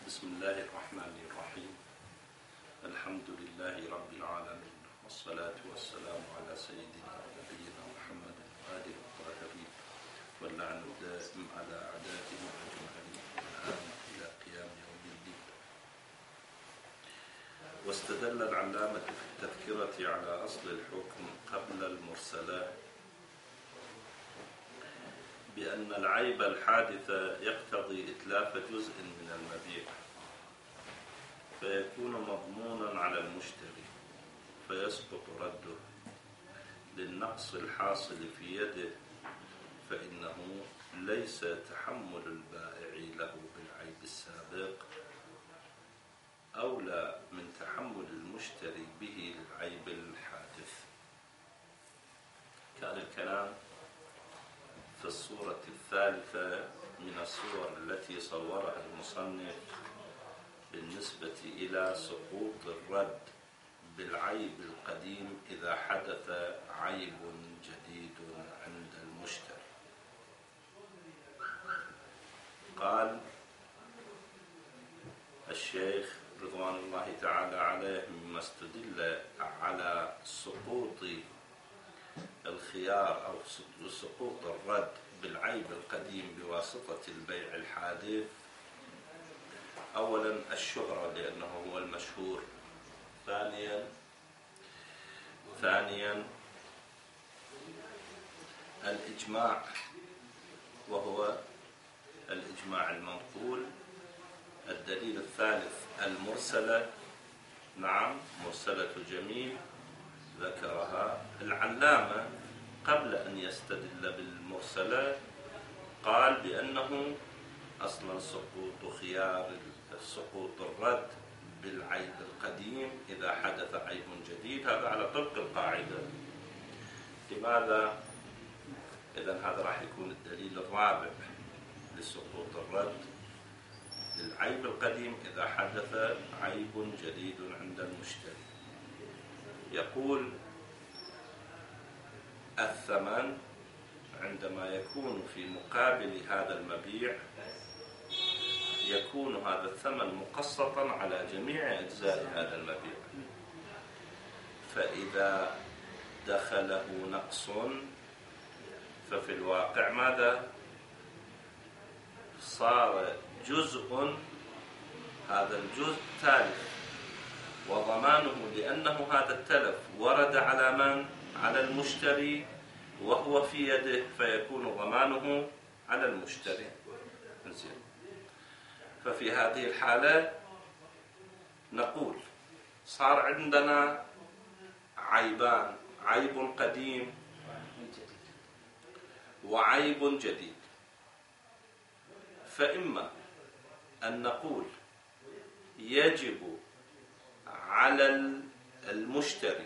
بسم الله الرحمن الرحيم. الحمد لله رب العالمين، والصلاة والسلام على سيدنا ونبينا محمد وآله الطاهرين، واللعن الدائم على أعدائهم أجمعين والآن إلى قيام يوم الدين. واستدل العلامة في التذكرة على أصل الحكم قبل المرسلات بأن العيب الحادث يقتضي إتلاف جزء من المبيع، فيكون مضمونا على المشتري فيسقط رده للنقص الحاصل في يده، فإنه ليس تحمل البائع له بالعيب السابق أولى من تحمل المشتري به للعيب الحادث. كان الكلام في الصورة الثالثة من الصور التي صورها المصنف بالنسبة إلى سقوط الرد بالعيب القديم إذا حدث عيب جديد عند المشتري. قال الشيخ رضوان الله تعالى عليه مما استدل على سقوط الخيار أو سقوط الرد بالعيب القديم بواسطة البيع الحادث، أولا الشهرة لأنه هو المشهور، ثانيا الإجماع وهو الإجماع المنقول، الدليل الثالث المرسلة، نعم مرسلة جميل ذكرها العلامة قبل أن يستدل بالمرسلة، قال بأنه أصلا سقوط الرد بالعيب القديم إذا حدث عيب جديد، هذا على طبق القاعدة. لماذا؟ إذن هذا راح يكون الدليل الرابع لسقوط الرد بالعيب القديم إذا حدث عيب جديد عند المشتري. يقول الثمن عندما يكون في مقابل هذا المبيع يكون هذا الثمن مقسطا على جميع أجزاء هذا المبيع، فإذا دخله نقص ففي الواقع ماذا؟ صار جزء، هذا الجزء تالف، وضمانه لأنه هذا التلف ورد على من؟ على المشتري وهو في يده، فيكون ضمانه على المشتري. ففي هذه الحالة نقول صار عندنا عيبان، عيب قديم وعيب جديد، فإما أن نقول يجب على المشتري،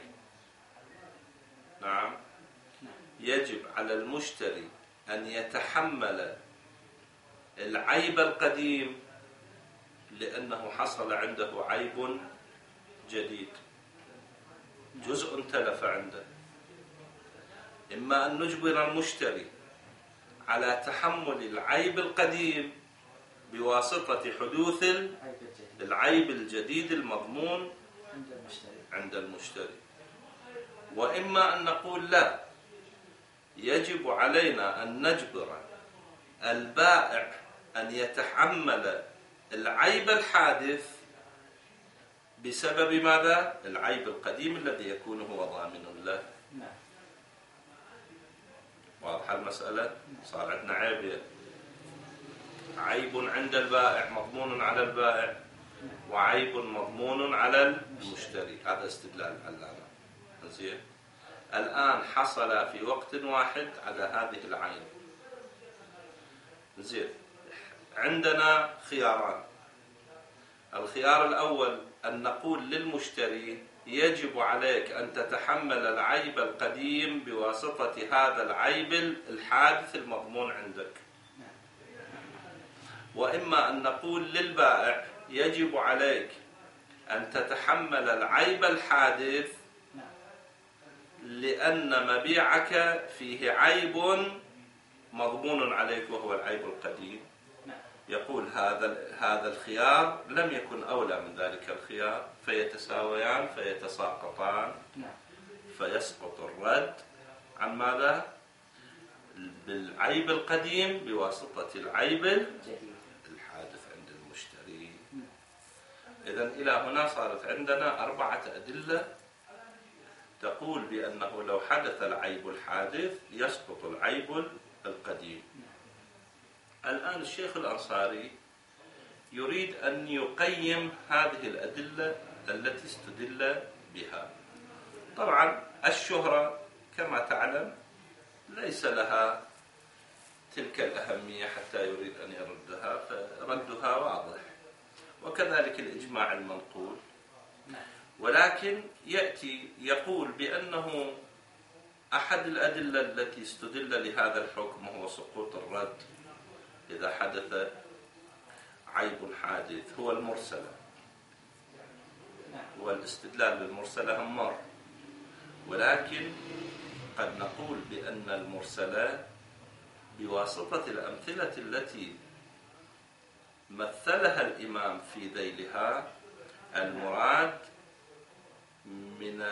نعم يجب على المشتري أن يتحمل العيب القديم لأنه حصل عنده عيب جديد، جزء تلف عنده. إما أن نجبر المشتري على تحمل العيب القديم بواسطة حدوث العيب الجديد المضمون عند المشتري، وإما أن نقول لا، يجب علينا أن نجبر البائع أن يتحمل العيب الحادث بسبب ماذا؟ العيب القديم الذي يكون هو ضامن له. واضح المسألة؟ صار عندنا عيب عند البائع مضمون على البائع وعيب مضمون على المشتري، هذا استدلال العلامة. زين، الآن حصل في وقت واحد على هذه العين. زين، عندنا خياران. الخيار الأول أن نقول للمشتري يجب عليك أن تتحمل العيب القديم بواسطة هذا العيب الحادث المضمون عندك، وإما أن نقول للبائع يجب عليك أن تتحمل العيب الحادث لأن مبيعك فيه عيب مضمون عليك وهو العيب القديم، يقول هذا الخيار لم يكن أولى من ذلك الخيار، فيتساويان فيتساقطان، فيسقط الرد عن ماذا؟ بالعيب القديم بواسطة العيب الحادث عند المشتري. إذن إلى هنا صارت عندنا 4 أدلة تقول بأنه لو حدث العيب الحادث يسقط العيب القديم. الآن الشيخ الأنصاري يريد أن يقيم هذه الأدلة التي استدل بها. طبعا الشهرة كما تعلم ليس لها تلك الأهمية حتى يريد أن يردها، فردها واضح، وكذلك الإجماع المنقول. ولكن يأتي يقول بأنه أحد الأدلة التي استدل لهذا الحكم هو سقوط الرد إذا حدث عيب حادث هو المرسلة، والاستدلال بالمرسلة همار. ولكن قد نقول بأن المرسلة بواسطة الأمثلة التي مثلها الإمام في ذيلها المراد من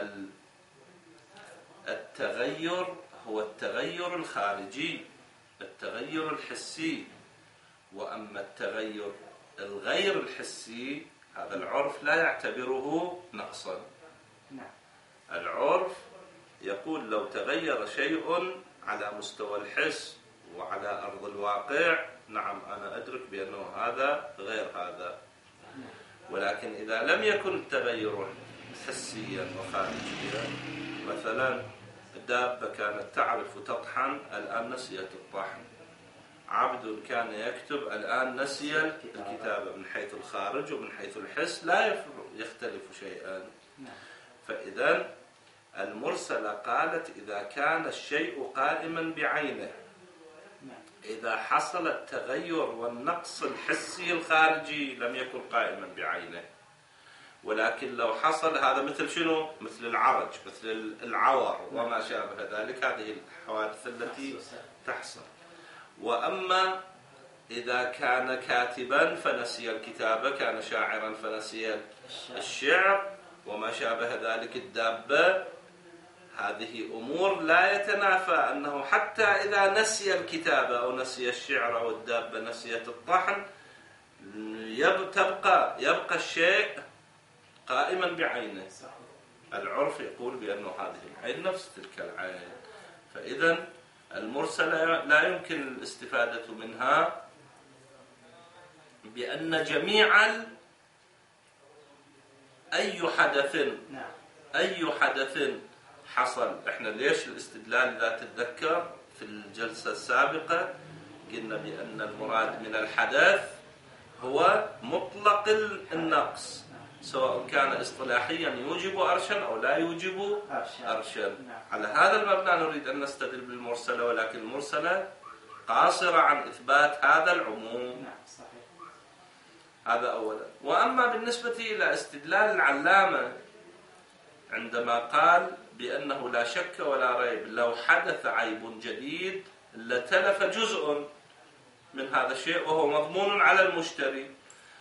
التغير هو التغير الخارجي، التغير الحسي. وأما التغير الغير الحسي هذا العرف لا يعتبره نقصا. العرف يقول لو تغير شيء على مستوى الحس وعلى أرض الواقع، نعم أنا أدرك بأنه هذا غير هذا. ولكن إذا لم يكن تغير حسيا وخارجيا، مثلا الدابة كانت تعرف تطحن الآن نسيت الطحن، عبد كان يكتب الآن نسي الكتابة، من حيث الخارج ومن حيث الحس لا يختلف شيئا. فإذا المرسلة قالت إذا كان الشيء قائما بعينه، إذا حصل التغير والنقص الحسي الخارجي لم يكن قائما بعينه، ولكن لو حصل هذا مثل شنو؟ مثل العرج، مثل العور وما شابه ذلك، هذه الحوادث التي تحصل. وأما إذا كان كاتبا فنسي الكتابة، كان شاعرا فنسي الشعر وما شابه ذلك، الدابة، هذه أمور لا يتنافى أنه حتى إذا نسي الكتابة أو نسي الشعر أو الدابة نسيت الطحن يبقى الشيء قائما بعينه. العرف يقول بأنه هذه العين نفس تلك العين. فإذا المرسلة لا يمكن الاستفادة منها بأن جميع أي حدث حصل. احنا ليش الاستدلال لا تتذكر في الجلسة السابقة قلنا بأن المراد من الحدث هو مطلق النقص، سواء كان اصطلاحيا يوجب أرشا أو لا يوجب أرشا. على هذا المبنى نريد أن نستدل بالمرسلة، ولكن المرسلة قاصرة عن إثبات هذا العموم. هذا أولا. وأما بالنسبة إلى استدلال العلامة عندما قال بأنه لا شك ولا ريب لو حدث عيب جديد لتلف جزء من هذا الشيء وهو مضمون على المشتري،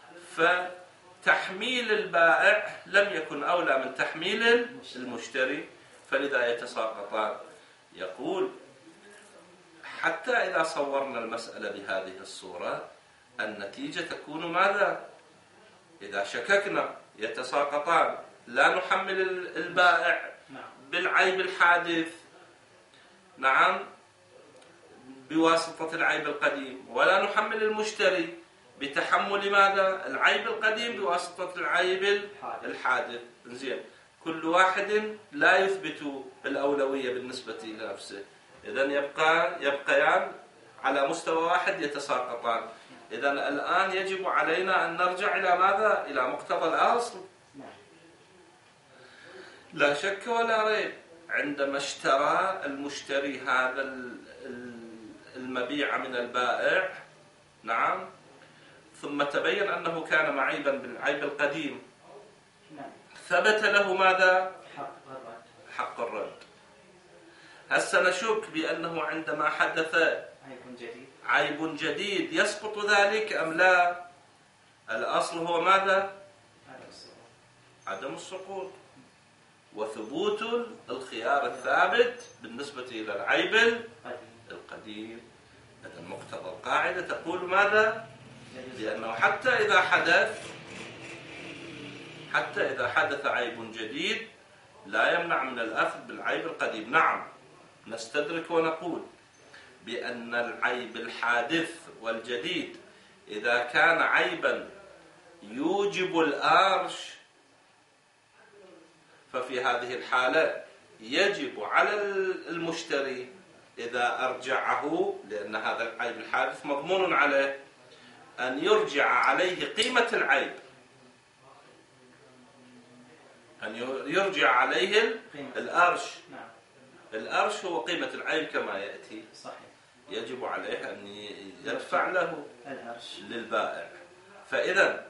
فتحميل البائع لم يكن أولى من تحميل المشتري، فلذا يتساقطان. يقول حتى إذا صورنا المسألة بهذه الصورة النتيجة تكون ماذا؟ إذا شككنا يتساقطان، لا نحمل البائع بالعيب الحادث، نعم، بواسطة العيب القديم، ولا نحمل المشتري بتحمل ماذا؟ العيب القديم بواسطة العيب الحادث. زين، كل واحد لا يثبت الأولوية بالنسبة لنفسه، إذن يبقيان على مستوى واحد يتساقطان. إذن الآن يجب علينا أن نرجع إلى ماذا؟ إلى مقتضى الأصل. لا شك ولا ريب عندما اشترى المشتري هذا المبيع من البائع، نعم، ثم تبين أنه كان معيبا بالعيب القديم، ثبت له ماذا؟ حق الرد. هسه نشك بأنه عندما حدث عيب جديد يسقط ذلك أم لا؟ الأصل هو ماذا؟ عدم السقوط وثبوت الخيار الثابت بالنسبة إلى العيب القديم. إذن مقتضى القاعدة تقول ماذا؟ لأنه حتى إذا حدث عيب جديد لا يمنع من الأخذ بالعيب القديم. نعم، نستدرك ونقول بأن العيب الحادث والجديد إذا كان عيبا يوجب الأرش ففي هذه الحالة يجب على المشتري إذا أرجعه، لأن هذا العيب الحادث مضمون عليه، أن يرجع عليه قيمة العيب، أن يرجع عليه الأرش. الأرش هو قيمة العيب كما يأتي. يجب عليه أن يدفع له للبائع. فإذا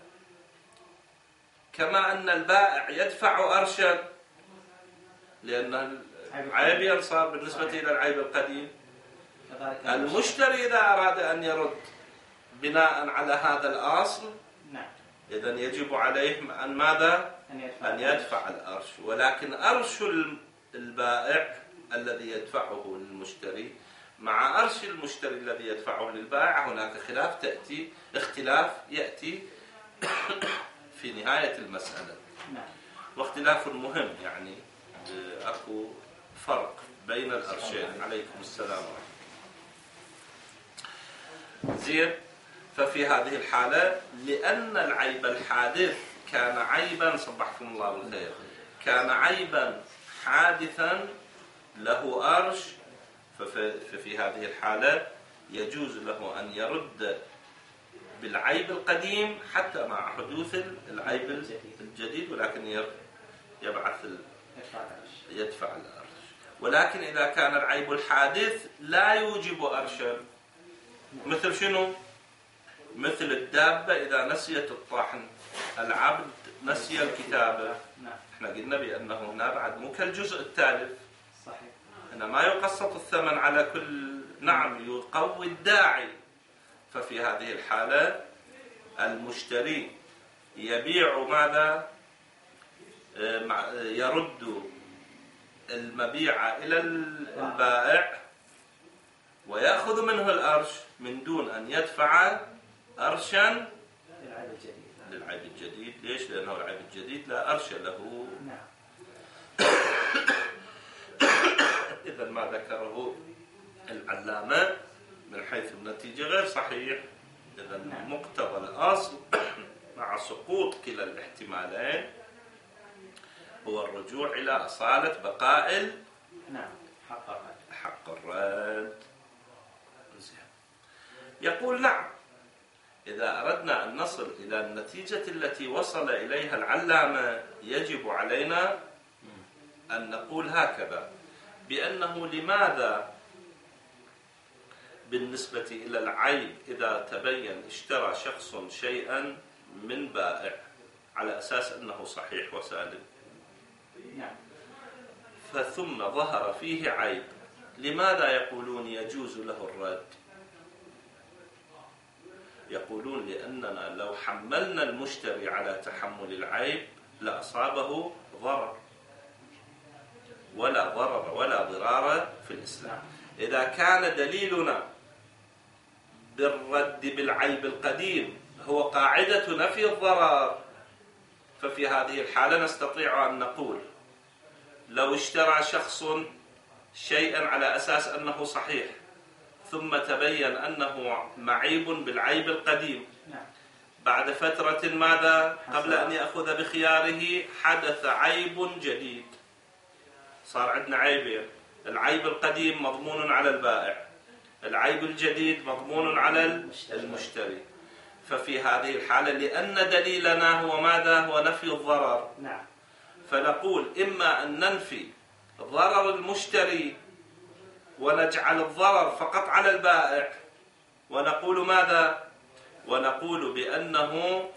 كما أن البائع يدفع أرشا لأن العيب ينصار بالنسبة إلى العيب القديم، المشتري إذا أراد أن يرد بناء على هذا الأصل إذن يجب عليه أن ماذا؟ أن يدفع الأرش. ولكن أرش البائع الذي يدفعه للمشتري مع أرش المشتري الذي يدفعه للبائع هناك اختلاف يأتي في نهاية المسألة، واختلاف مهم. يعني أكو فرق بين الأرشين. عليكم السلام ورحمة الله. زين. ففي هذه الحالة لأن العيب الحادث كان عيبا، صبحكم الله بالخير، كان عيبا حادثا له أرش، ففي هذه الحالة يجوز له أن يرد بالعيب القديم حتى مع حدوث العيب الجديد، ولكن يدفع الأرش. ولكن إذا كان العيب الحادث لا يوجب أرشا، مثل شنو؟ مثل الدابة إذا نسيت الطحن، العبد نسي الكتابة. احنا قلنا بأنه هنا بعد مو كالجزء التالف، هنا ما يقسط الثمن على كل، نعم يقوي الداعي. ففي هذه الحالة المشتري يبيع ماذا؟ يرد المبيع إلى البائع ويأخذ منه الأرش من دون أن يدفع أرشا للعيب الجديد. ليش؟ لأنه العيب الجديد لا أرش له. إذن ما ذكره العلامة من حيث النتيجة غير صحيح. إذن مقتضى الأصل مع سقوط كلا الاحتمالين هو الرجوع إلى أصالة بقاء حق الرد. يقول نعم، إذا أردنا أن نصل إلى النتيجة التي وصل إليها العلامة يجب علينا أن نقول هكذا، بأنه لماذا بالنسبة إلى العيب إذا تبين اشترى شخص شيئا من بائع على أساس أنه صحيح وسالم، فثم ظهر فيه عيب، لماذا يقولون يجوز له الرد؟ يقولون لأننا لو حملنا المشتري على تحمل العيب لأصابه ضرر، ولا ضرر ولا ضرار في الإسلام. إذا كان دليلنا بالرد بالعيب القديم هو قاعدة نفي الضرر، ففي هذه الحالة نستطيع أن نقول لو اشترى شخص شيئا على أساس أنه صحيح ثم تبين أنه معيب بالعيب القديم، بعد فترة ماذا؟ قبل أن يأخذ بخياره حدث عيب جديد، صار عندنا عيبين، العيب القديم مضمون على البائع، العيب الجديد مضمون على المشتري. ففي هذه الحالة لأن دليلنا هو ماذا؟ هو نفي الضرر. فنقول إما أن ننفي ضرر المشتري ونجعل الضرر فقط على البائع، ونقول ماذا؟ ونقول بأنه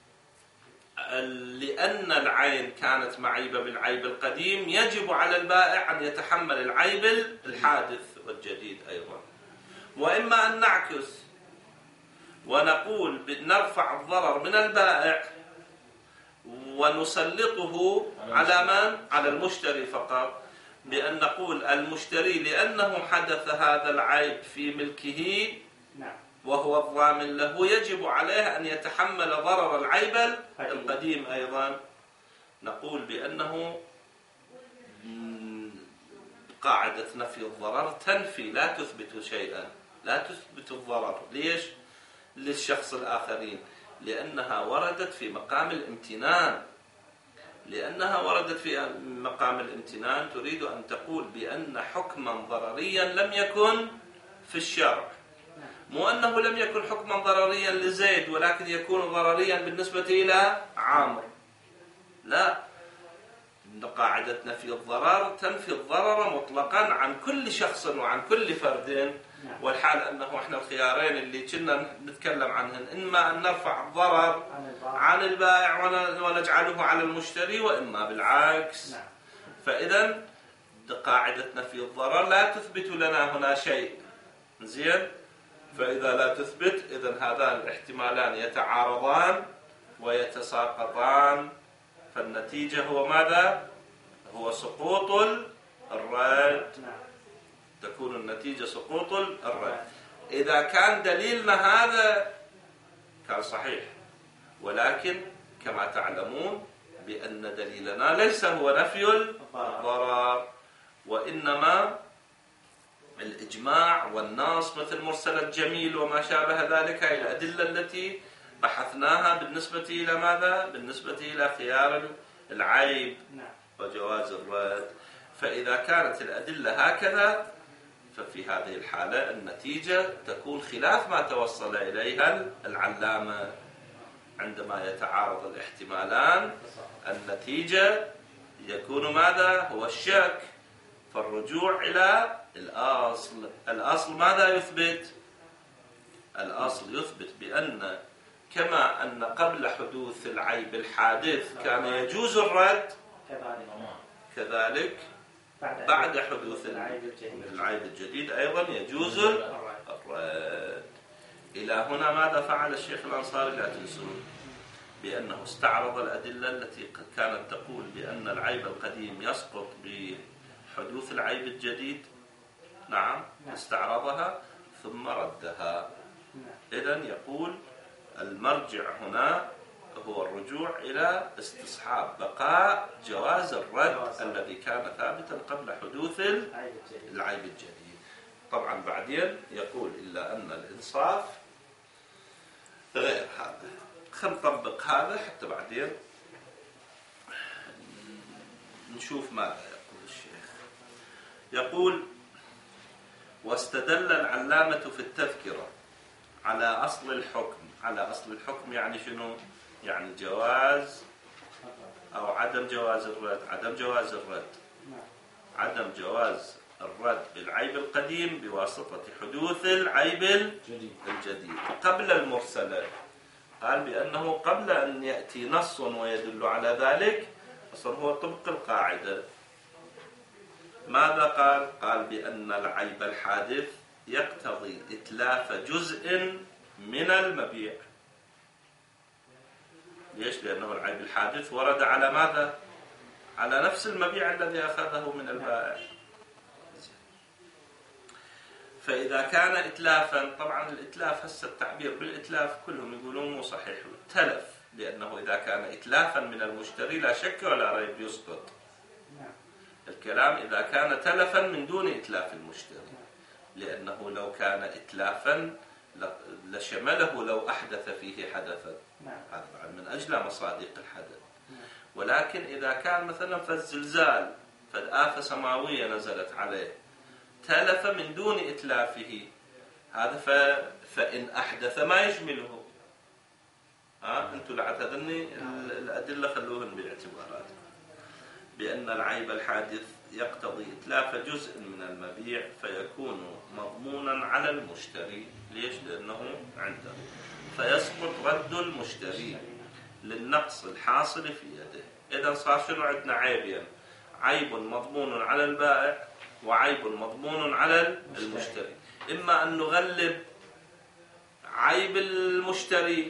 لأن العين كانت معيبة بالعيب القديم يجب على البائع أن يتحمل العيب الحادث والجديد أيضا. وإما أن نعكس ونقول نرفع الضرر من البائع ونسلطه على من؟ على المشتري فقط، بأن نقول المشتري لأنه حدث هذا العيب في ملكه وهو الضامن له يجب عليه أن يتحمل ضرر العيب القديم أيضا. نقول بأنه قاعدة نفي الضرر تنفي، لا تثبت شيئا، لا تثبت الضرر. ليش؟ للشخص الآخرين، لأنها وردت في مقام الامتنان. لأنها وردت في مقام الامتنان تريد أن تقول بأن حكما ضرريا لم يكن في الشرع، مو أنه لم يكن حكما ضرريا لزيد ولكن يكون ضرريا بالنسبة إلى عامر. لا، قاعدة نفي الضرر تنفي الضرر مطلقا عن كل شخص وعن كل فرد، والحال أنه احنا الخيارين اللي كنا نتكلم عنهن إما أن نرفع الضرر عن البائع ونجعله على المشتري، وإما بالعكس. فإذا قاعدة نفي الضرر لا تثبت لنا هنا شيء. زين؟ فإذا لا تثبت إذن هذان الاحتمالان يتعارضان ويتساقطان، فالنتيجة هو ماذا؟ هو سقوط الرد. تكون النتيجة سقوط الرد. إذا كان دليلنا هذا كان صحيح، ولكن كما تعلمون بأن دليلنا ليس هو نفي الضرر، وإنما الإجماع والنص مثل مرسل الجميل وما شابه ذلك، هي الأدلة التي بحثناها بالنسبة إلى ماذا؟ بالنسبة إلى خيار العيب وجواز الرد. فإذا كانت الأدلة هكذا ففي هذه الحالة النتيجة تكون خلاف ما توصل إليها العلامة. عندما يتعارض الاحتمالان النتيجة يكون ماذا؟ هو الشك. فالرجوع إلى الأصل. الأصل ماذا يثبت؟ الأصل يثبت بأن كما أن قبل حدوث العيب الحادث كان يجوز الرد، كذلك بعد حدوث العيب الجديد أيضا يجوز الرد. إلى هنا ماذا فعل الشيخ الأنصاري؟ لا تنسون بأنه استعرض الأدلة التي كانت تقول بأن العيب القديم يسقط بحدوث العيب الجديد. نعم، استعرضها ثم ردها. إذن يقول المرجع هنا هو الرجوع إلى استصحاب بقاء جواز الرد الذي كان ثابتا قبل حدوث العيب الجديد. طبعا بعدين يقول إلا أن الإنصاف غير هذا. خلينا نطبق هذا حتى بعدين نشوف ماذا يقول الشيخ. يقول واستدل العلامة في التذكرة على أصل الحكم. على أصل الحكم يعني شنو؟ يعني جواز أو عدم جواز الرد. عدم جواز الرد، عدم جواز الرد بالعيب القديم بواسطة حدوث العيب الجديد قبل المرسلة. قال بأنه قبل أن يأتي نص ويدل على ذلك أصلا هو طبق القاعدة. ماذا قال؟ قال بأن العيب الحادث يقتضي إتلاف جزء من المبيع. ليش؟ لأنه العيب الحادث ورد على ماذا؟ على نفس المبيع الذي أخذه من البائع. فإذا كان إتلافا، طبعا الإتلاف هسه التعبير بالإتلاف كلهم يقولون مو صحيح، تلف، لأنه إذا كان إتلافا من المشتري لا شك ولا ريب يسقط. الكلام إذا كان تلفا من دون إتلاف المشتري، لأنه لو كان إتلافا لشمله لو أحدث فيه حدثا، هذا من أجل مصادق الحدث. ولكن إذا كان مثلا فالزلزال فالآفة سماوية نزلت عليه تلف من دون إتلافه، هذا فإن أحدث ما يشمله. أنتوا لعتذرني الأدلة خلوهن بالاعتبارات. بأن العيب الحادث يقتضي إتلاف جزء من المبيع فيكون مضمونا على المشتري. ليش؟ لأنه عنده، فيسقط رد المشتري للنقص الحاصل في يده. إذا صار شنو عندنا؟ عيبين، عيب مضمون على البائع وعيب مضمون على المشتري. إما أن نغلب عيب المشتري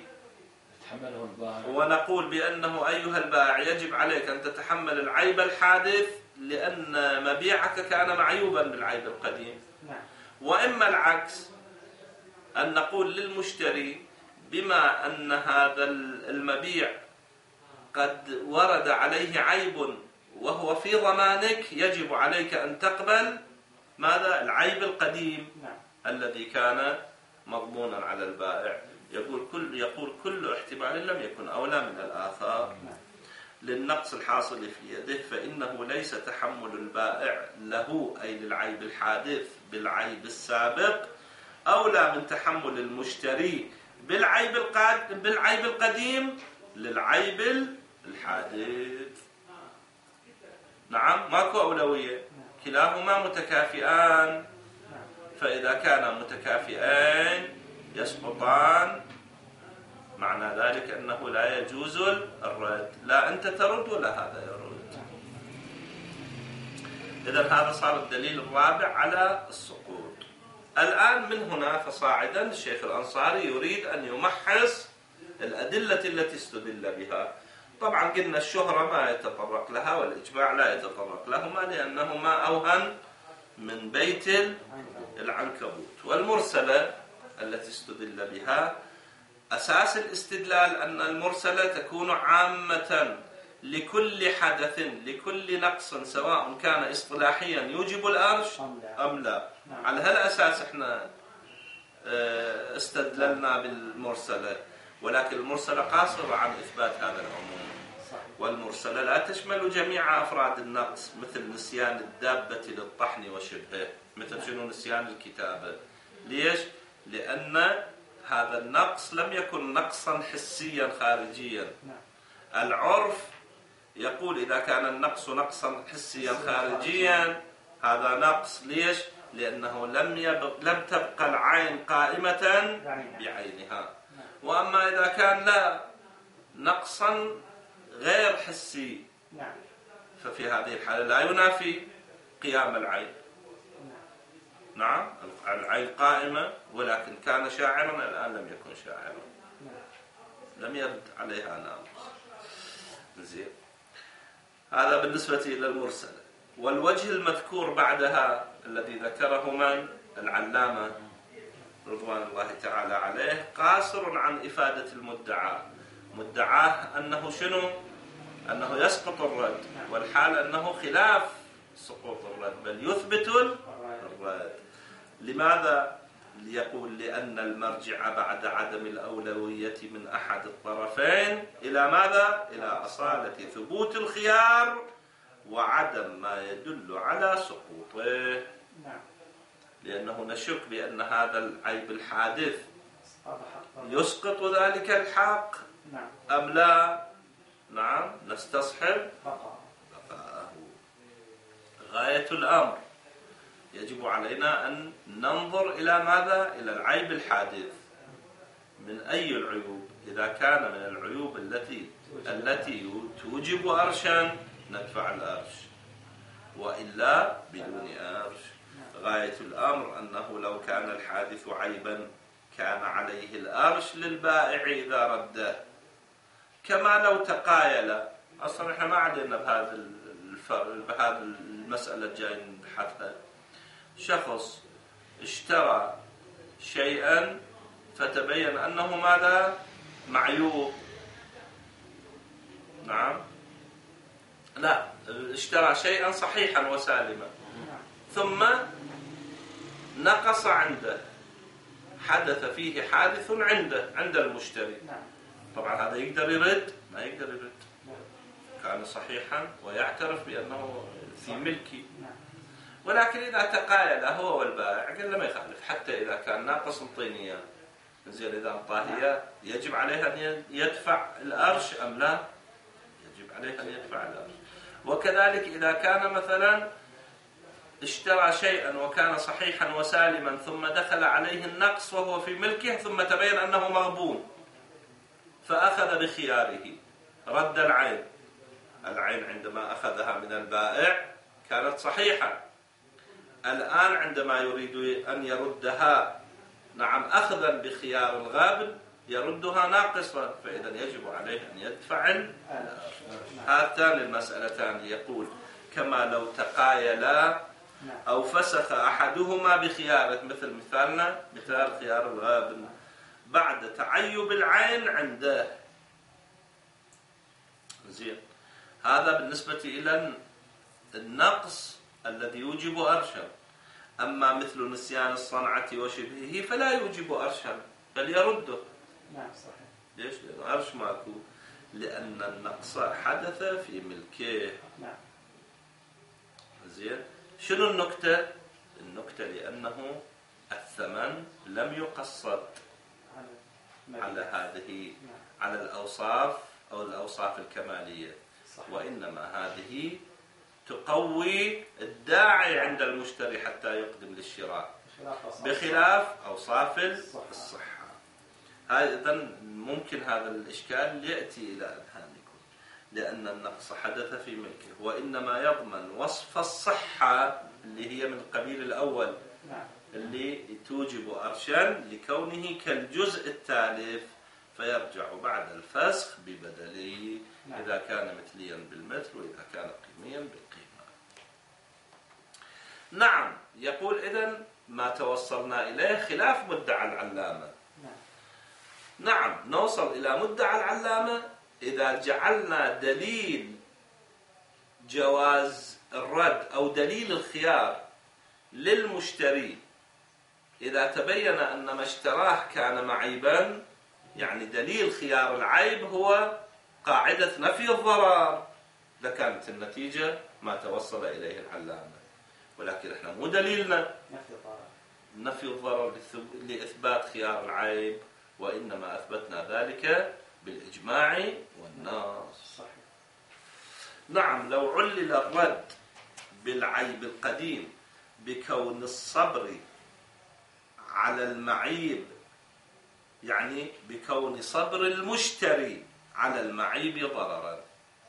ونقول بأنه أيها البائع يجب عليك أن تتحمل العيب الحادث لأن مبيعك كان معيوبا بالعيب القديم، وإما العكس أن نقول للمشتري بما أن هذا المبيع قد ورد عليه عيب وهو في ضمانك يجب عليك أن تقبل ماذا؟ العيب القديم الذي كان مضمونا على البائع. يقول كل احتمال لم يكن أولى من الآخر للنقص الحاصل في يده، فإنه ليس تحمل البائع له أي للعيب الحادث بالعيب السابق أولى من تحمل المشتري بالعيب القديم للعيب الحادث. نعم، ماكو أولوية، كلاهما متكافئان، فإذا كانا متكافئين يسقطان، معنى ذلك أنه لا يجوز الرد، لا أنت ترد ولا هذا يرد. إذن هذا صار الدليل الرابع على السقوط. الآن من هنا فصاعدا الشيخ الأنصاري يريد أن يمحص الأدلة التي استدل بها. طبعا قلنا الشهرة ما يتطرق لها والإجماع لا يتطرق لهما لأنهما أوهن من بيت العنكبوت. والمرسلة التي استدل بها أساس الاستدلال أن المرسلة تكون عامة لكل حدث لكل نقص سواء كان اصطلاحيا يوجب الأرش أم لا. على هالأساس احنا استدللنا بالمرسلة، ولكن المرسلة قاصرة عن إثبات هذا العموم، والمرسلة لا تشمل جميع أفراد النقص مثل نسيان الدابة للطحن وشبهه، مثل شنو نسيان الكتابة. ليش؟ لأن هذا النقص لم يكن نقصا حسيا خارجيا. العرف يقول إذا كان النقص نقصا حسيا خارجيا هذا نقص. ليش؟ لأنه لم تبقى العين قائمة بعينها. وأما إذا كان لا نقصا غير حسي ففي هذه الحالة لا ينافي قيام العين. نعم، العين قائمة ولكن كان شاعرا، الآن لم يكن شاعرا، لم يرد عليها ناقص. زين، هذا بالنسبة إلى المرسلة. والوجه المذكور بعدها الذي ذكره من؟ العلامة رضوان الله تعالى عليه قاصر عن إفادة المدعى. مدعاه أنه شنو؟ أنه يسقط الرد، والحال أنه خلاف سقوط الرد بل يثبت الرد. لماذا؟ ليقول لأن المرجع بعد عدم الأولوية من أحد الطرفين إلى ماذا؟ إلى أصالة ثبوت الخيار وعدم ما يدل على سقوطه. لأنه نشك بأن هذا العيب الحادث يسقط ذلك الحق أم لا. نعم، نستصحب بقاءه. غاية الأمر يجب علينا أن ننظر إلى ماذا؟ إلى العيب الحادث من أي العيوب. إذا كان من العيوب التي توجب أرشا ندفع الأرش، وإلا بدون أرش. غاية الأمر أنه لو كان الحادث عيبا كان عليه الأرش للبائع إذا رده، كما لو تقايل. أصلا إحنا ما علينا بهذا المسألة الجاي نبحثها. شخص اشترى شيئا فتبين أنه ماذا؟ معيوب. نعم، لا، اشترى شيئا صحيحا وسالما ثم نقص عنده، حدث فيه حادث عند المشتري. طبعا هذا يقدر يرد؟ ما يقدر يرد، كان صحيحا ويعترف بأنه في ملكي. ولكن إذا تقايل هو والبائع قال له ما يخالف، حتى إذا كان ناقص طينية. زين، إذا انطاهية يجب عليه أن يدفع الأرش أم لا؟ يجب عليه أن يدفع الأرش. وكذلك إذا كان مثلا اشترى شيئا وكان صحيحا وسالما ثم دخل عليه النقص وهو في ملكه ثم تبين أنه مغبون فأخذ بخياره، رد العين. العين عندما أخذها من البائع كانت صحيحة، الآن عندما يريد أن يردها نعم أخذا بخيار الغابن يردها ناقصة، فإذا يجب عليه أن يدفع هاتان المسألتان. يقول كما لو تقايلا أو فسخ أحدهما بخياره، مثل مثالنا مثال خيار الغابن بعد تعيب العين عنده. زين، هذا بالنسبة إلى النقص الذي يوجب أرشا. أما مثل نسيان الصنعة وشبهه فلا يوجب أرشا بل يرده. نعم صحيح. ليش؟ لأن أرش ماكو، لأن النقص حدث في ملكه. نعم. زين، شنو النكتة؟ النكتة لأنه الثمن لم يقصد على هذه على الأوصاف أو الأوصاف الكمالية، وإنما هذه تقوي الداعي عند المشتري حتى يقدم للشراء بخلاف أوصاف الصحة. أيضا ممكن هذا الإشكال يأتي إلى أذهانكم، لأن النقص حدث في ملكه، وإنما يضمن وصف الصحة اللي هي من القبيل الأول اللي توجب أرشا لكونه كالجزء التالف، فيرجع بعد الفسخ ببدله إذا كان مثليا بالمثل وإذا كان قيميا بالقيمة. نعم، يقول إذن ما توصلنا إليه خلاف مدعى العلامة. نعم، نوصل إلى مدعى العلامة إذا جعلنا دليل جواز الرد أو دليل الخيار للمشتري إذا تبين أن ما اشتراه كان معيبا، يعني دليل خيار العيب هو قاعدة نفي الضرر، لكانت النتيجة ما توصل إليه العلامة. ولكن احنا مو دليلنا نفي الضرر لإثبات خيار العيب، وإنما أثبتنا ذلك بالإجماع والنص. نعم، لو علل الرد بالعيب القديم بكون الصبر على المعيب، يعني بكون صبر المشتري على المعيب ضررا.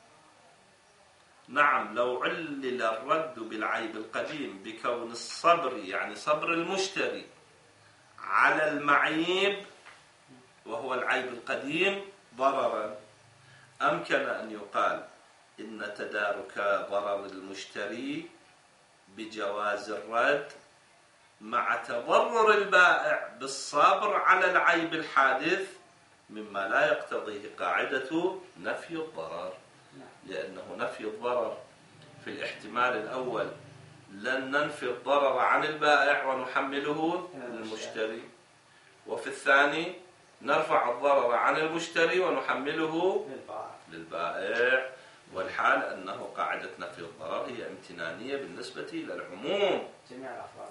نعم، لو علل الرد بالعيب القديم بكون الصبر، يعني صبر المشتري على المعيب وهو العيب القديم ضررا، أمكن أن يقال إن تدارك ضرر المشتري بجواز الرد مع تضرر البائع بالصبر على العيب الحادث مما لا يقتضيه قاعدة نفي الضرر، لأنه نفي الضرر في الاحتمال الأول لن ننفي الضرر عن البائع ونحمله للمشتري، وفي الثاني نرفع الضرر عن المشتري ونحمله للبائع، والحال أنه قاعدة نفي الضرر هي امتنانية بالنسبة إلى العموم جميع الأفراد.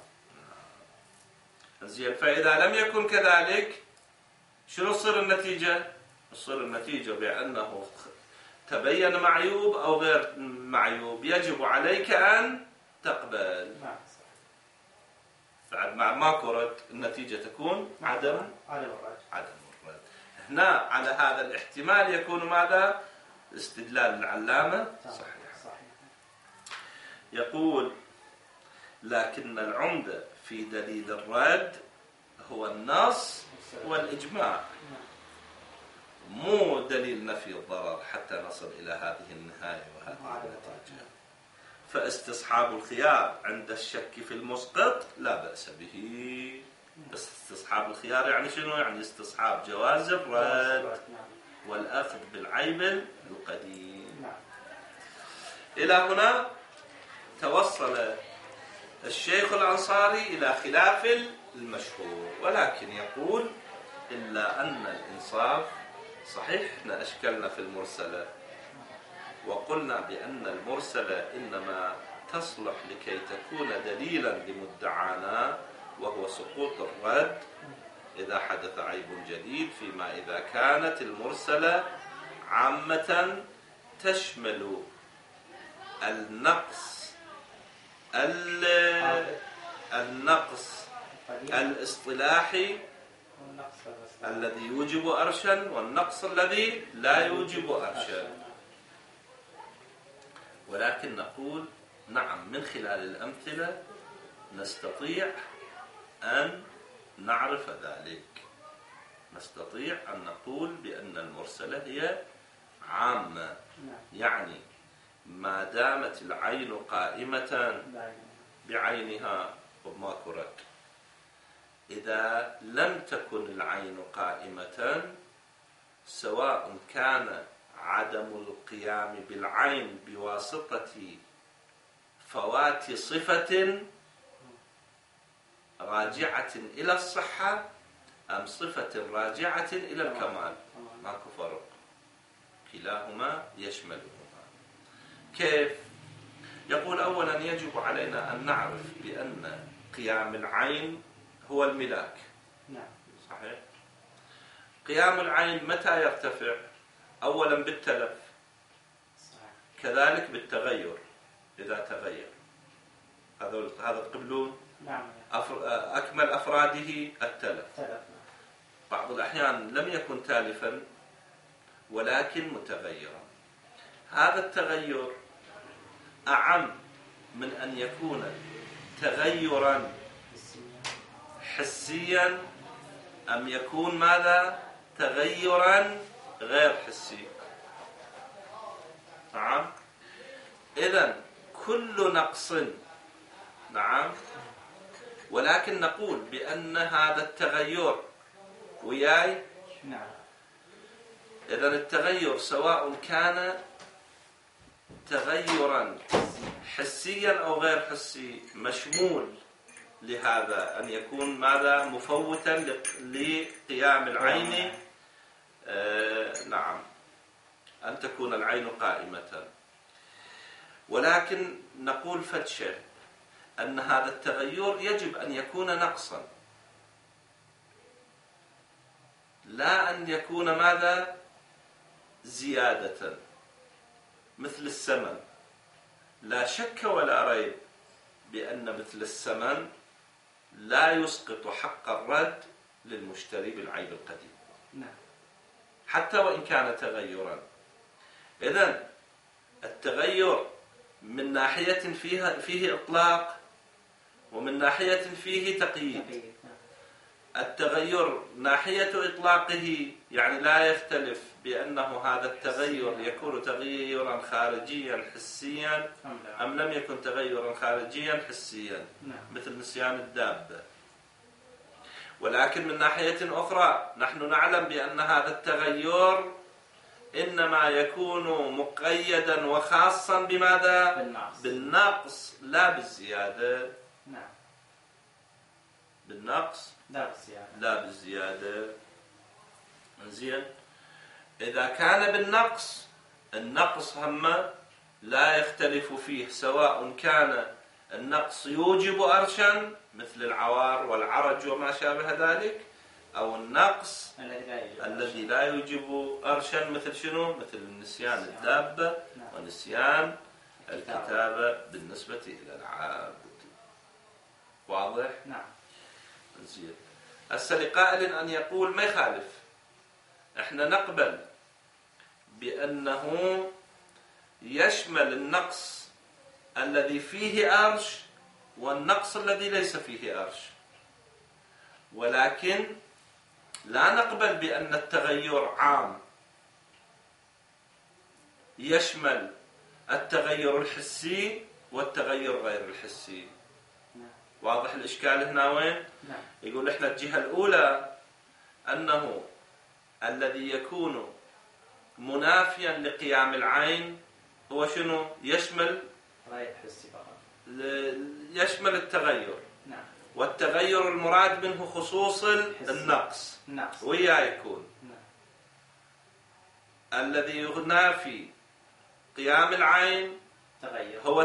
زين، فإذا لم يكن كذلك شنو تصير النتيجة؟ تصير النتيجة بأنه تبين معيوب أو غير معيوب يجب عليك أن تقبل. بعد ما كرت النتيجة تكون عدم الرد. هنا على هذا الاحتمال يكون ماذا؟ استدلال العلامة صحيح. يقول لكن العمدة في دليل الرد هو النص والإجماع، مو دليل نفي الضرر حتى نصل إلى هذه النهاية وهذه النتيجة. فاستصحاب الخيار عند الشك في المسقط لا بأس به. استصحاب الخيار يعني شنو؟ يعني استصحاب جواز الرد والأخذ بالعيب القديم. إلى هنا توصل الشيخ الأنصاري إلى خلاف المشهور، ولكن يقول إلا أن الإنصاف صحيح. احنا أشكلنا في المرسلة وقلنا بأن المرسلة إنما تصلح لكي تكون دليلا لمدعانا وهو سقوط الرد إذا حدث عيب جديد، فيما إذا كانت المرسلة عامة تشمل النقص الاصطلاحي الذي يوجب أرشا والنقص الذي لا يوجب أرشا. ولكن نقول نعم، من خلال الأمثلة نستطيع أن نعرف ذلك، نستطيع أن نقول بأن المرسلة هي عامة. يعني ما دامت العين قائمة بعينها وماكو رد. إذا لم تكن العين قائمة، سواء كان عدم القيام بالعين بواسطة فوات صفة راجعة إلى الصحة أم صفة راجعة إلى الكمال، ماكو فرق، كلاهما يشملهما. كيف؟ يقول أولا يجب علينا أن نعرف بأن قيام العين هو الملاك. صحيح؟ قيام العين متى يرتفع؟ أولا بالتلف، كذلك بالتغير. إذا تغير هذا تقبلون؟ أكمل أفراده التلف. بعض الأحيان لم يكن تالفا ولكن متغيرا. هذا التغير أعم من أن يكون تغيرا حسيا أم يكون ماذا؟ تغيرا غير حسي. نعم. إذن كل نقص، نعم، ولكن نقول بأن هذا التغير وياي. إذن التغير سواء كان تغيرا حسيا أو غير حسي مشمول لهذا أن يكون ماذا؟ مفوتا لقيام العين. نعم، أن تكون العين قائمة. ولكن نقول فتشة أن هذا التغير يجب أن يكون نقصا، لا أن يكون ماذا؟ زيادة، مثل الثمن. لا شك ولا ريب بأن مثل الثمن لا يسقط حق الرد للمشتري بالعيب القديم، حتى وإن كان تغيرا. إذن التغير من ناحية فيه إطلاق ومن ناحية فيه تقييد. التغير ناحية إطلاقه يعني لا يختلف بأنه هذا التغير يكون تغيرا خارجيا حسيا أم لم يكن تغيرا خارجيا حسيا، مثل نسيان الدابة. ولكن من ناحية أخرى نحن نعلم بأن هذا التغير إنما يكون مقيدا وخاصا بماذا؟ بالنقص لا بالزيادة. بالنقص لا بالزيادة. زين. إذا كان بالنقص، النقص هم لا يختلف فيه، سواء كان النقص يوجب أرشا مثل العوار والعرج وما شابه ذلك، أو النقص الذي لا يوجب أرشا مثل شنو؟ مثل نسيان الدابة ونسيان الكتابة بالنسبة إلى العابد. واضح؟ نعم. زين. هسه لقائل أن يقول ما يخالف، احنا نقبل بأنه يشمل النقص الذي فيه أرش والنقص الذي ليس فيه أرش، ولكن لا نقبل بأن التغير عام يشمل التغير الحسي والتغير غير الحسي. واضح الإشكال هنا وين؟ يقول إحنا الجهة الأولى أنه الذي يكون منافيا لقيام العين هو شنو؟ يشمل التغير. والتغير المراد منه خصوص النقص ويا يكون الذي ينافي قيام العين هو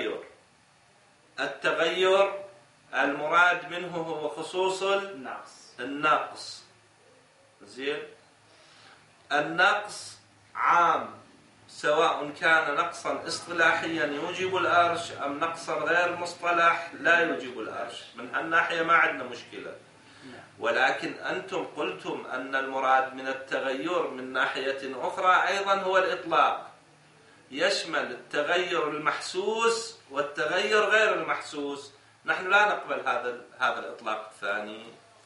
التغير المراد منه هو خصوص النقص. زين. النقص عام سواء كان نقصا اصطلاحيا يوجب الأرش أم نقصا غير مصطلح لا يوجب الأرش. من هالناحية ما عندنا مشكلة، ولكن أنتم قلتم أن المراد من التغير من ناحية أخرى أيضا هو الإطلاق، يشمل التغير المحسوس والتغير غير المحسوس. نحن لا نقبل هذا الإطلاق الثاني،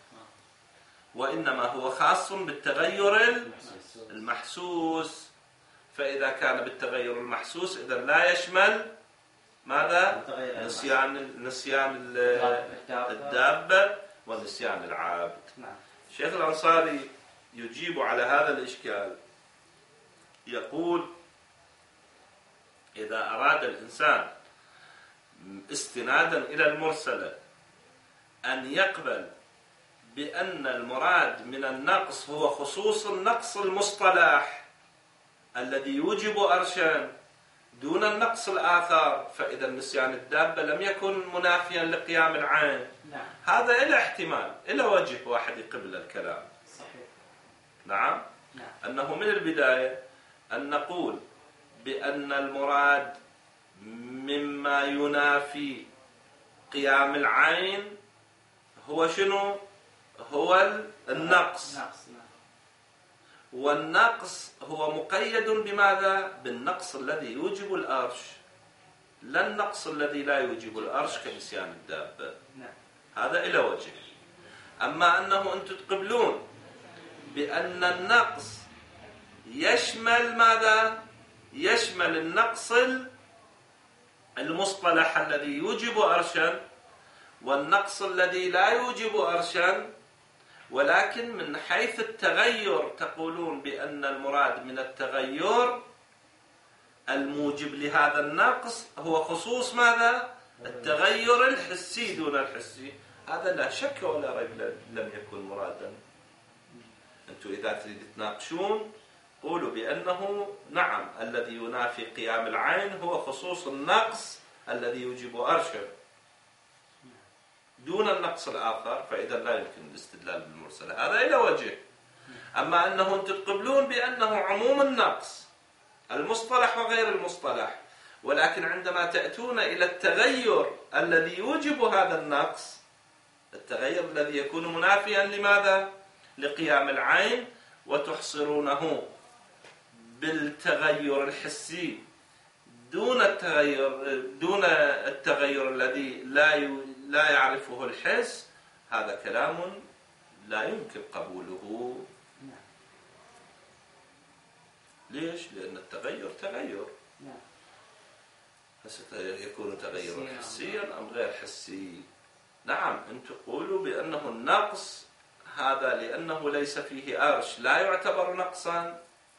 وإنما هو خاص بالتغير المحسوس. فإذا كان بالتغير المحسوس إذا لا يشمل ماذا؟ نسيان الدابة ونسيان العابد. الشيخ الأنصاري يجيب على هذا الإشكال، يقول: إذا أراد الإنسان استنادا إلى المرسلة أن يقبل بأن المراد من النقص هو خصوص النقص المصطلح الذي يوجب أرشا دون النقص الآثار، فإذا نسيان الدابة لم يكن منافيا لقيام العين. هذا إلى احتمال، إلى وجه واحد يقبل الكلام. صحيح. نعم. أنه من البداية أن نقول بأن المراد مما ينافي قيام العين هو شنو؟ هو النقص. والنقص هو مقيد بماذا؟ بالنقص الذي يوجب الأرش، لا النقص الذي لا يوجب الأرش كنسيان الدابة. هذا إلى وجه. أما أنه أنتم تقبلون بأن النقص يشمل ماذا؟ يشمل النقص المصطلح الذي يوجب أرشا والنقص الذي لا يوجب أرشا، ولكن من حيث التغير تقولون بأن المراد من التغير الموجب لهذا النقص هو خصوص ماذا؟ التغير الحسي دون الحسي. هذا لا شك ولا ريب لم يكن مرادا. أنتم إذا تريد تناقشون قولوا بأنه نعم الذي ينافي قيام العين هو خصوص النقص الذي يوجب أرشا دون النقص الآخر، فإذا لا يمكن الاستدلال بالمرسلة. هذا إلى وجه. أما أنه أنتم تقبلون بأنه عموم النقص المصطلح وغير المصطلح، ولكن عندما تأتون إلى التغير الذي يوجب هذا النقص، التغير الذي يكون منافيا لماذا؟ لقيام العين، وتحصرونه بالتغير الحسي دون التغير الذي لا يعرفه الحس، هذا كلام لا يمكن قبوله. ليش؟ لأن التغير تغير. يكون تغير حسيا أم غير حسي. نعم، أنت تقولوا بأنه النقص هذا لأنه ليس فيه أرش لا يعتبر نقصا.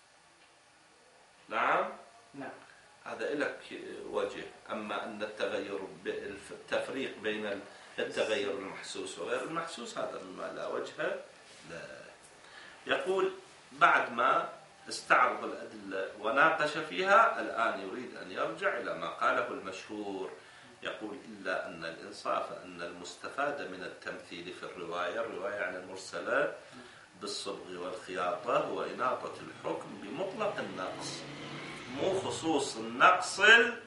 نعم. هذا لك وجه. أما أن التفريق بين التغير المحسوس وغير المحسوس هذا مما لا وجه لا. يقول بعد ما استعرض الأدلة وناقش فيها، الآن يريد أن يرجع إلى ما قاله المشهور. يقول: إلا أن الإنصاف أن المستفاد من التمثيل في الرواية عن المرسلة بالصبغ والخياطة هو إناطة الحكم بمطلق النقص، مو خصوص النقص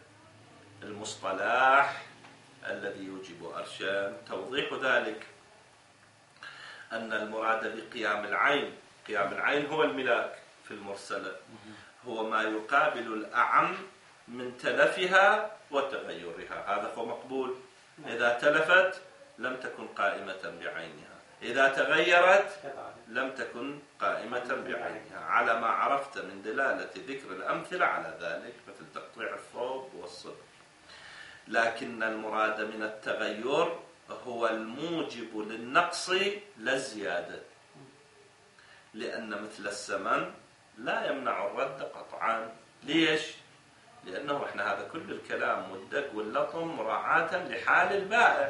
المصطلح الذي يوجب أرشا. توضيح ذلك أن المراد بقيام العين، قيام العين هو الملاك في المرسلة، هو ما يقابل الأعم من تلفها وتغيرها. هذا هو مقبول. إذا تلفت لم تكن قائمة بعينها، إذا تغيرت لم تكن قائمة بعينها، على ما عرفت من دلالة ذكر الأمثلة على ذلك، مثل تقطيع الثوب والصبغ. لكن المراد من التغير هو الموجب للنقص لا الزيادة، لأن مثل السمن لا يمنع الرد قطعا. ليش؟ لأنه إحنا هذا كل الكلام والدق واللطم مراعاة لحال البائع،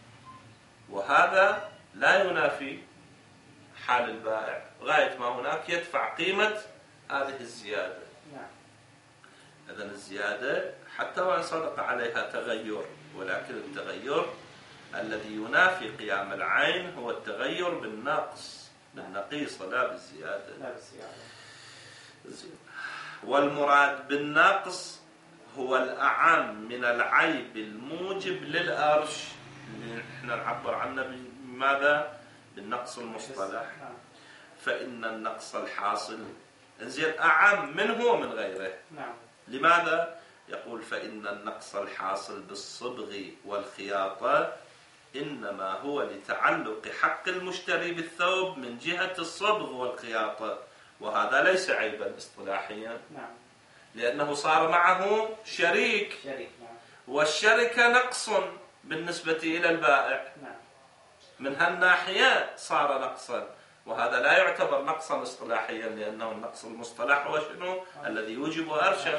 وهذا لا ينافي حال البائع، غاية ما هناك يدفع قيمة هذه الزيادة. إذن الزيادة حتى وإن صدق عليها تغير، ولكن التغير الذي ينافي قيام العين هو التغير بالنقص، بالنقيصة لا بالزيادة. والمراد بالنقص هو الأعم من العيب الموجب للأرش، اللي احنا نعبر عنه بماذا؟ بالنقص المصطلح. فإن النقص الحاصل انزين أعم منه ومن غيره. لماذا؟ يقول: فإن النقص الحاصل بالصبغ والخياطة إنما هو لتعلق حق المشتري بالثوب من جهة الصبغ والخياطة، وهذا ليس عيبا اصطلاحيا. نعم. لأنه صار معه شريك. نعم. والشركة نقص بالنسبة إلى البائع. نعم. من هالناحية صار نقصا، وهذا لا يعتبر نقصا اصطلاحيا، لأنه النقص المصطلح هو شنو؟ الذي يوجب أرشا.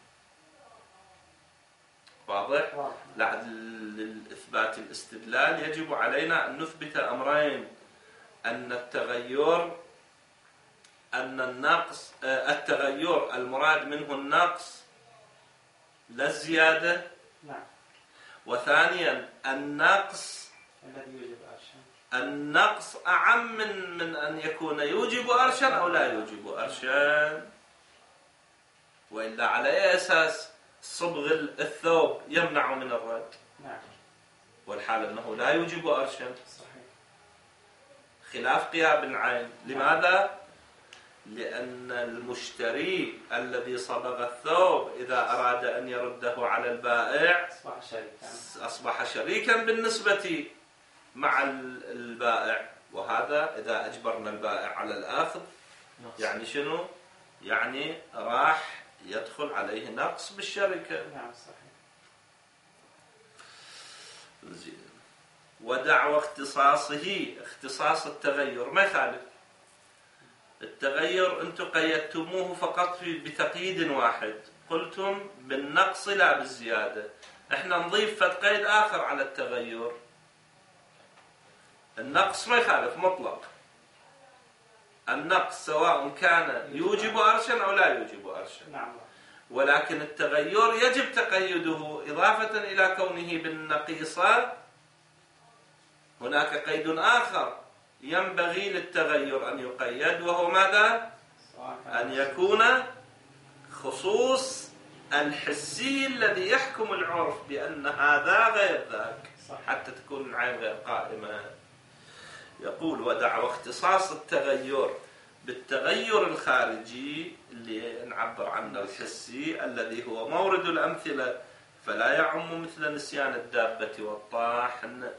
واضح؟ لإثبات الاستدلال يجب علينا أن نثبت أمرين: أن التغير المراد منه النقص لا الزيادة. نعم. وثانيا النقص الذي يوجب أرشا. النقص أعم من أن يكون يوجب أرشا أو لا يوجب أرشا. وإلا على أي أساس صبغ الثوب يمنع من الرد؟ نعم. والحال أنه لا يوجب أرشا. صحيح. خلاف قيام العين. لماذا؟ لأن المشتري الذي صبغ الثوب إذا أراد أن يرده على البائع أصبح شريكا بالنسبة مع البائع، وهذا إذا أجبرنا البائع على الآخذ يعني شنو؟ يعني راح يدخل عليه نقص بالشركة. نعم صحيح. زين. ودعوى اختصاص التغير ما يخالف. التغير أنتم قيدتموه فقط بتقييد واحد، قلتم بالنقص لا بالزيادة. احنا نضيف قيد آخر على التغير: النقص ما يخالف مطلق. النقص سواء كان يوجب أرشا أو لا يوجب أرشا. نعم. ولكن التغير يجب تقيده إضافة إلى كونه بالنقيصة. هناك قيد آخر ينبغي للتغير أن يقيد، وهو ماذا؟ أن يكون خصوص الحسي الذي يحكم العرف بأن هذا غير ذاك، حتى تكون العين غير قائمة. يقول: ودعوى اختصاص التغير بالتغير الخارجي اللي نعبر عنه الحسي الذي هو مورد الأمثلة، فلا يعم مثل نسيان الدابة والطاحن.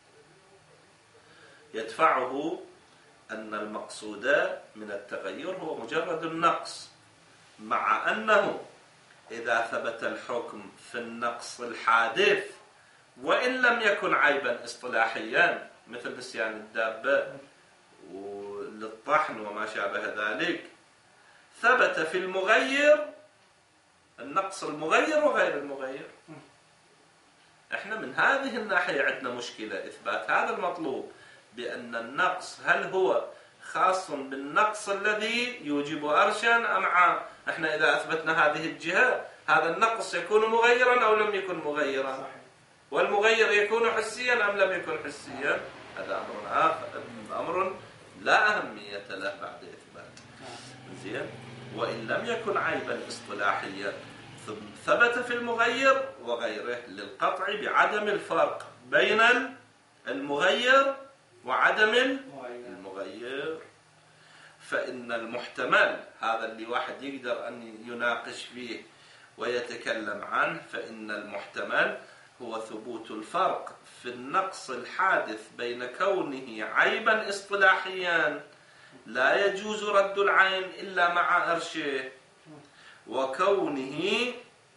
يدفعه أن المقصود من التغير هو مجرد النقص، مع أنه إذا ثبت الحكم في النقص الحادث وإن لم يكن عيبا اصطلاحيا مثل نسيان الدابة وللطحن وما شابه ذلك، ثبت في المغير النقص المغير وغير المغير. احنا من هذه الناحية عندنا مشكلة إثبات هذا المطلوب، بأن النقص هل هو خاص بالنقص الذي يوجب أرشا أم عام. احنا إذا أثبتنا هذه الجهة هذا النقص يكون مغيرا أو لم يكن مغيرا، والمغير يكون حسيا أم لم يكن حسيا، هذا أمر آخر، أمر لا أهمية له بعد إثبات. زين. وإن لم يكن عيبا اصطلاحيا ثبت في المغير وغيره للقطع بعدم الفرق بين المغير وعدم المغير. فإن المحتمل هذا اللي واحد يقدر أن يناقش فيه ويتكلم عنه، فإن المحتمل هو ثبوت الفرق في النقص الحادث بين كونه عيبا اصطلاحيا لا يجوز رد العين إلا مع أرشه، وكونه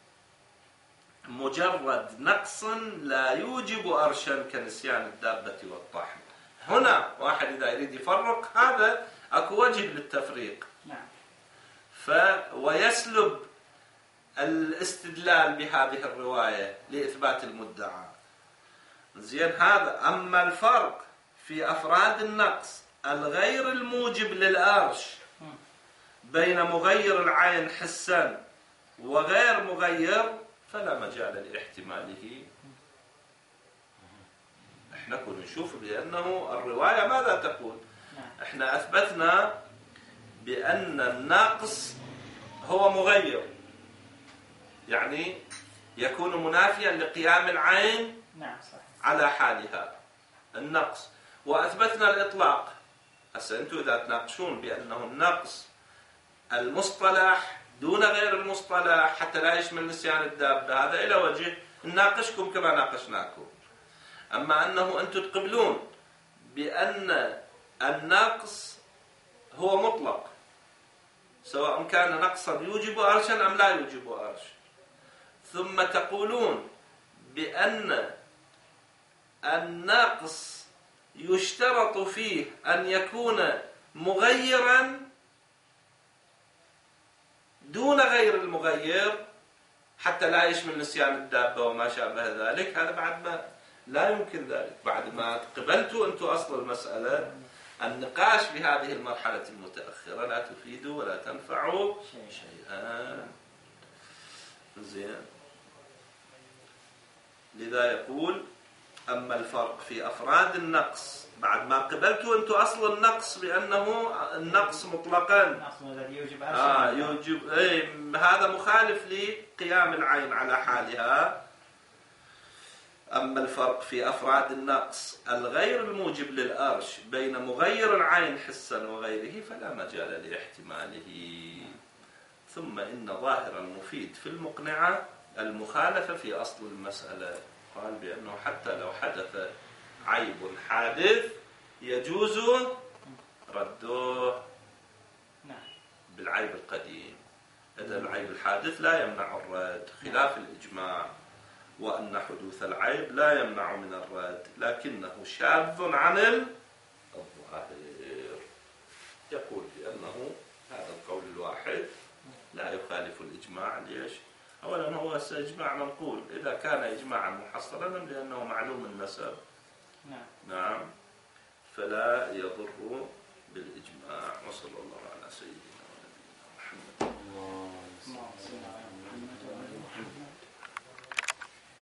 مجرد نقص لا يوجب أرشا كنسيان الدابة والطحن. هنا واحد إذا يريد يفرق هذا أكو وجه للتفريق. ويسلب الاستدلال بهذه الرواية لإثبات المدعى. زين. هذا. أما الفرق في أفراد النقص الغير الموجب للأرش بين مغير العين حسا وغير مغير فلا مجال لاحتماله. احنا كنا نشوف بأنه الرواية ماذا تقول. احنا أثبتنا بأن الناقص هو مغير، يعني يكون منافيا لقيام العين على حالها النقص، وأثبتنا الإطلاق. هسه أنتم إذا تناقشون بأنه النقص المصطلح دون غير المصطلح حتى لا يشمل نسيان الدابة، هذا إلى وجه نناقشكم كما ناقشناكم. أما أنه أنتم تقبلون بأن النقص هو مطلق سواء كان نقصا يوجب أرشا أم لا يوجب أرشا، ثم تقولون بأن النقص يشترط فيه أن يكون مغيرا دون غير المغير حتى لا يشمل نسيان الدابة وما شابه ذلك. هذا بعد ما لا يمكن ذلك، بعد ما قبلتوا أنتم أصل المسألة. النقاش في هذه المرحلة المتأخرة لا تفيد ولا تنفع شيئا. زين. لذا يقول أما الفرق في أفراد النقص بعد ما قبلتوا أنتم أصل النقص بأنه النقص مطلقا يوجب هذا مخالف لقيام العين على حالها. أما الفرق في أفراد النقص الغير الموجب للأرش بين مغير العين حسا وغيره فلا مجال لاحتماله. ثم إن ظاهر المفيد في المقنعة المخالفة في أصل المسألة. قال بأنه حتى لو حدث عيب حادث يجوز رده بالعيب القديم. هذا العيب الحادث لا يمنع الرد خلاف الإجماع، وأن حدوث العيب لا يمنع من الرد لكنه شاذ عن الظاهر. يقول بأنه هذا القول الواحد لا يخالف الإجماع. ليش؟ أولا هو إجماع منقول، إذا كان إجماعا محصلا لأنه معلوم النسب نعم فلا يضر بالإجماع. وصلى الله على سيدنا ونبينا محمد.